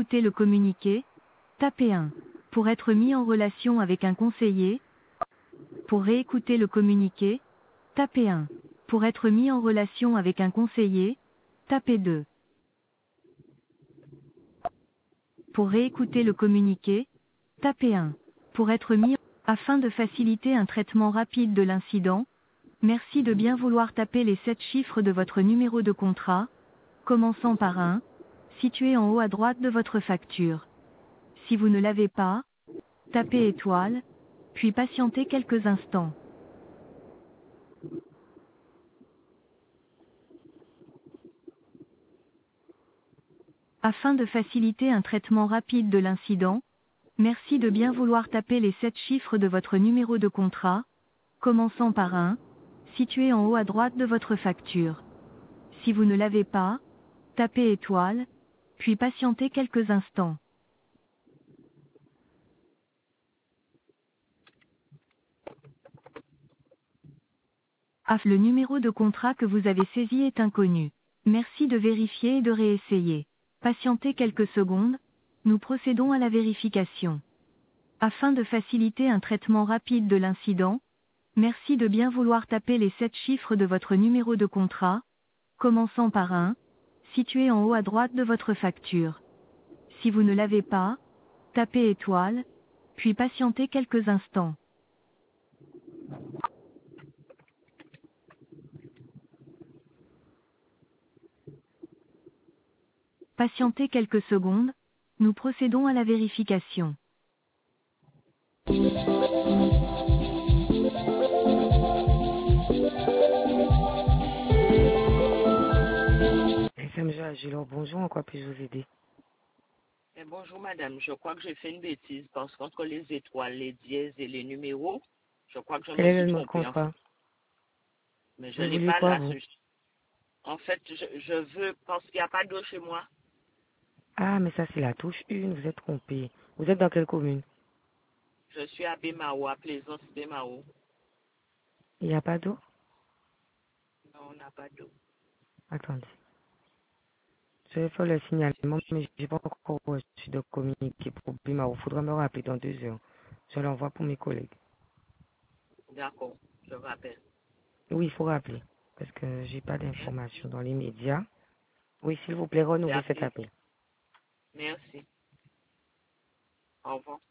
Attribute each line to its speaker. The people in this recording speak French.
Speaker 1: réécouter le communiqué, tapez 1. Pour être mis en relation avec un conseiller, pour réécouter le communiqué, tapez 1. Pour être mis en relation avec un conseiller, tapez 2. Pour réécouter le communiqué, tapez 1. Pour être mis afin de faciliter un traitement rapide de l'incident, merci de bien vouloir taper les 7 chiffres de votre numéro de contrat, commençant par 1, situé en haut à droite de votre facture. Si vous ne l'avez pas, tapez étoile, puis patientez quelques instants. Afin de faciliter un traitement rapide de l'incident, merci de bien vouloir taper les 7 chiffres de votre numéro de contrat, commençant par 1, situé en haut à droite de votre facture. Si vous ne l'avez pas, tapez étoile, puis patientez quelques instants. Le numéro de contrat que vous avez saisi est inconnu. Merci de vérifier et de réessayer. Patientez quelques secondes, nous procédons à la vérification. Afin de faciliter un traitement rapide de l'incident, merci de bien vouloir taper les 7 chiffres de votre numéro de contrat, commençant par 1, situé en haut à droite de votre facture. Si vous ne l'avez pas, tapez étoile, puis patientez quelques instants. Patientez quelques secondes, nous procédons à la vérification.
Speaker 2: SMG Agilor, bonjour, en quoi puis-je vous aider?
Speaker 3: Bonjour madame, je crois que j'ai fait une bêtise parce qu'entre les étoiles, les dièses et les numéros, je crois que je
Speaker 2: Quel
Speaker 3: me
Speaker 2: est
Speaker 3: suis
Speaker 2: le nom de
Speaker 3: trompée en fait.
Speaker 2: contrat?
Speaker 3: Mais je
Speaker 2: Vous
Speaker 3: ne l'ai
Speaker 2: vouliez
Speaker 3: pas
Speaker 2: quoi,
Speaker 3: là.
Speaker 2: vous?
Speaker 3: En fait, je veux, parce qu'il n'y a pas d'eau chez moi.
Speaker 2: Ah, mais ça, c'est la touche 1, vous êtes trompé. Vous êtes dans quelle commune?
Speaker 3: Je suis à Bémao, à Plaisance Bémao.
Speaker 2: Il n'y a pas d'eau?
Speaker 3: Non, on n'a pas d'eau.
Speaker 2: Attendez. Je vais faire le signalement, mais je n'ai pas encore reçu de communiqué pour Bimao. Il faudra me rappeler dans 2 heures. Je l'envoie pour mes collègues.
Speaker 3: D'accord, je rappelle.
Speaker 2: Oui, il faut rappeler, parce que j'ai pas d'informations dans les médias. Oui, s'il vous plaît, renouvelez cet
Speaker 3: Merci.
Speaker 2: appel.
Speaker 3: Merci. Au revoir.